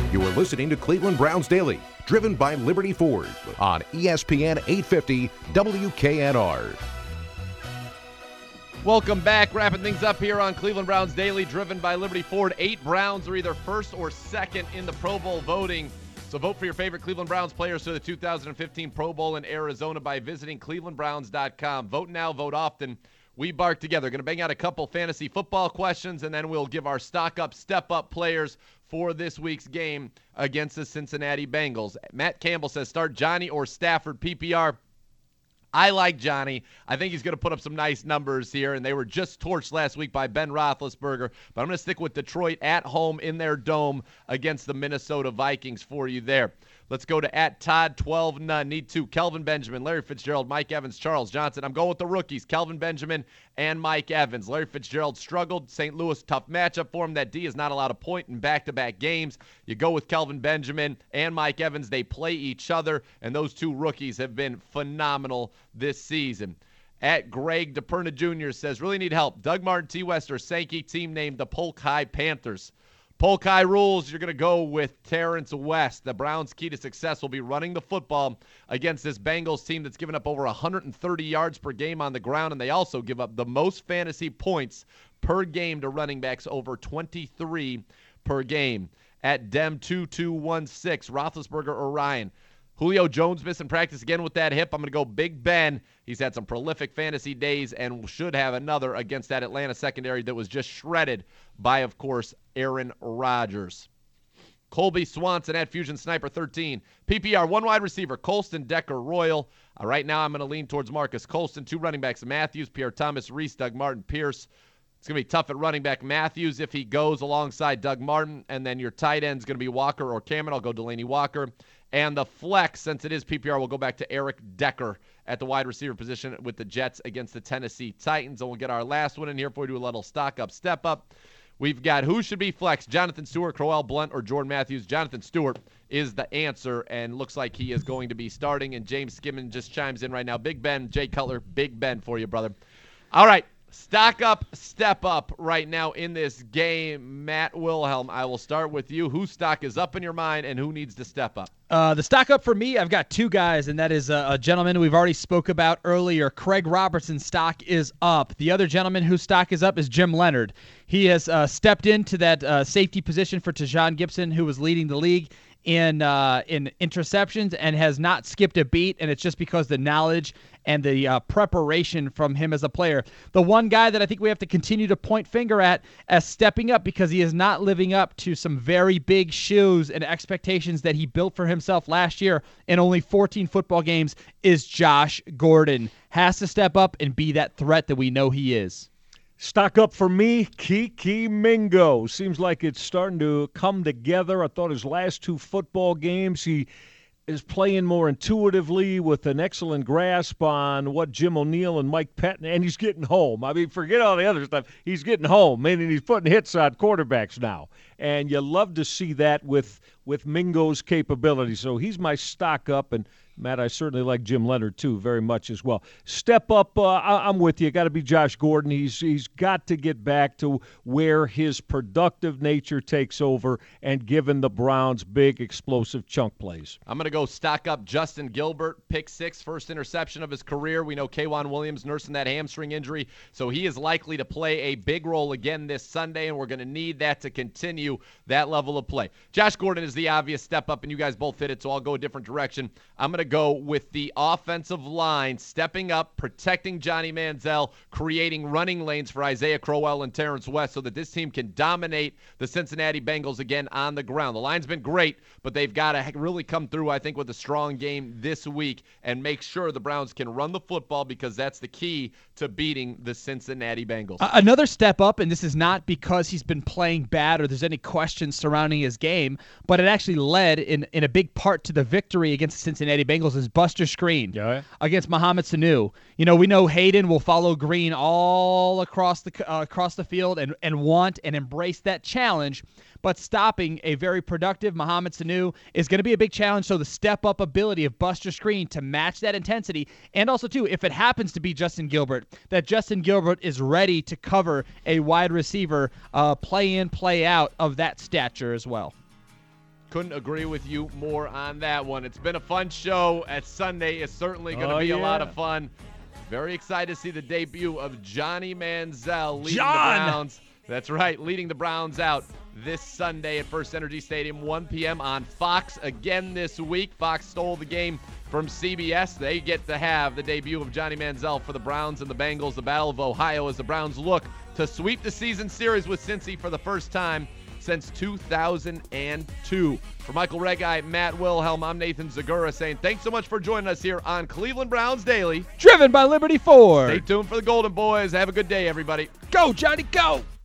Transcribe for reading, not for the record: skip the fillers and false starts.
You are listening to Cleveland Browns Daily, driven by Liberty Ford on ESPN 850 WKNR. Welcome back. Wrapping things up here on Cleveland Browns Daily, driven by Liberty Ford. 8 Browns are either first or second in the Pro Bowl voting. So vote for your favorite Cleveland Browns players for the 2015 Pro Bowl in Arizona by visiting clevelandbrowns.com. Vote now, vote often. We bark together. Going to bang out a couple fantasy football questions, and then we'll give our stock-up, step-up players for this week's game against the Cincinnati Bengals. Matt Campbell says start Johnny or Stafford PPR. I like Johnny. I think he's going to put up some nice numbers here, and they were just torched last week by Ben Roethlisberger. But I'm going to stick with Detroit at home in their dome against the Minnesota Vikings for you there. Let's go to @Todd12None. Need two. Kelvin Benjamin, Larry Fitzgerald, Mike Evans, Charles Johnson. I'm going with the rookies, Kelvin Benjamin and Mike Evans. Larry Fitzgerald struggled. St. Louis, tough matchup for him. That D is not allowed a point in back-to-back games. You go with Kelvin Benjamin and Mike Evans. They play each other, and those two rookies have been phenomenal this season. Greg DePerna Jr. says, really need help. Doug Martin, T. West, or Sankey, team named the Polk High Panthers. Polk High rules, you're going to go with Terrence West. The Browns' key to success will be running the football against this Bengals team that's given up over 130 yards per game on the ground, and they also give up the most fantasy points per game to running backs, over 23 per game. Dem2216, Roethlisberger or Ryan. Julio Jones missing practice again with that hip. I'm going to go Big Ben. He's had some prolific fantasy days and should have another against that Atlanta secondary that was just shredded by, of course, Aaron Rodgers. Colby Swanson at Fusion Sniper 13. PPR, one wide receiver, Colston, Decker, Royal. Right now I'm going to lean towards Marcus Colston. Two running backs, Matthews, Pierre Thomas, Reese, Doug Martin, Pierce. It's going to be tough at running back. Matthews, if he goes alongside Doug Martin, and then your tight end is going to be Walker or Cameron. I'll go Delaney Walker. And the flex, since it is PPR, we'll go back to Eric Decker at the wide receiver position with the Jets against the Tennessee Titans. And we'll get our last one in here for you, do a little stock-up, step-up. We've got who should be flex, Jonathan Stewart, Crowell Blunt, or Jordan Matthews. Jonathan Stewart is the answer, and looks like he is going to be starting. And James Skimmon just chimes in right now. Big Ben, Jay Cutler, Big Ben for you, brother. All right. Stock up, step up right now in this game. Matt Wilhelm, I will start with you. Whose stock is up in your mind and who needs to step up? The stock up for me, I've got two guys, and that is a gentleman we've already spoke about earlier. Craig Robertson's stock is up. The other gentleman whose stock is up is Jim Leonhard. He has stepped into that safety position for Tajon Gibson, who was leading the league in interceptions and has not skipped a beat, and it's just because the knowledge and the preparation from him as a player. The one guy that I think we have to continue to point finger at as stepping up because he is not living up to some very big shoes and expectations that he built for himself last year in only 14 football games is Josh Gordon. Has to step up and be that threat that we know he is. Stock up for me, Kiki Mingo. Seems like it's starting to come together. I thought his last two football games, he is playing more intuitively with an excellent grasp on what Jim O'Neill and Mike Patton, and he's getting home. I mean, forget all the other stuff. He's getting home, meaning he's putting hits on quarterbacks now. And you love to see that with Mingo's capability. So he's my stock up, and Matt, I certainly like Jim Leonhard, too, very much as well. Step up, I'm with you. Got to be Josh Gordon. He's got to get back to where his productive nature takes over and giving the Browns big, explosive chunk plays. I'm going to go stock up Justin Gilbert, pick 6, first interception of his career. We know K'Wan Williams nursing that hamstring injury, so he is likely to play a big role again this Sunday, and we're going to need that to continue that level of play. Josh Gordon is the obvious step up, and you guys both hit it, so I'll go a different direction. I'm going to go with the offensive line stepping up, protecting Johnny Manziel, creating running lanes for Isaiah Crowell and Terrence West so that this team can dominate the Cincinnati Bengals again on the ground. The line's been great, but they've got to really come through, I think, with a strong game this week and make sure the Browns can run the football because that's the key to beating the Cincinnati Bengals. Another step up, and this is not because he's been playing bad or there's any questions surrounding his game, but it actually led in a big part to the victory against the Cincinnati Bengals is Buster Skrine against Mohamed Sanu. You know, we know Hayden will follow Green all across the field and want and embrace that challenge, but stopping a very productive Mohamed Sanu is going to be a big challenge. So the step-up ability of Buster Skrine to match that intensity, and also, too, if it happens to be Justin Gilbert, that Justin Gilbert is ready to cover a wide receiver play in, play out of that stature as well. Couldn't agree with you more on that one. It's been a fun show. At Sunday is certainly going to be a lot of fun. Very excited to see the debut of Johnny Manziel leading the Browns. That's right, leading the Browns out this Sunday at First Energy Stadium, 1 p.m. on Fox again this week. Fox stole the game from CBS. They get to have the debut of Johnny Manziel for the Browns and the Bengals, the Battle of Ohio, as the Browns look to sweep the season series with Cincy for the first time since 2002. For Michael Regai, Matt Wilhelm, I'm Nathan Zagura saying thanks so much for joining us here on Cleveland Browns Daily. Driven by Liberty Ford. Stay tuned for the Golden Boys. Have a good day, everybody. Go, Johnny, go!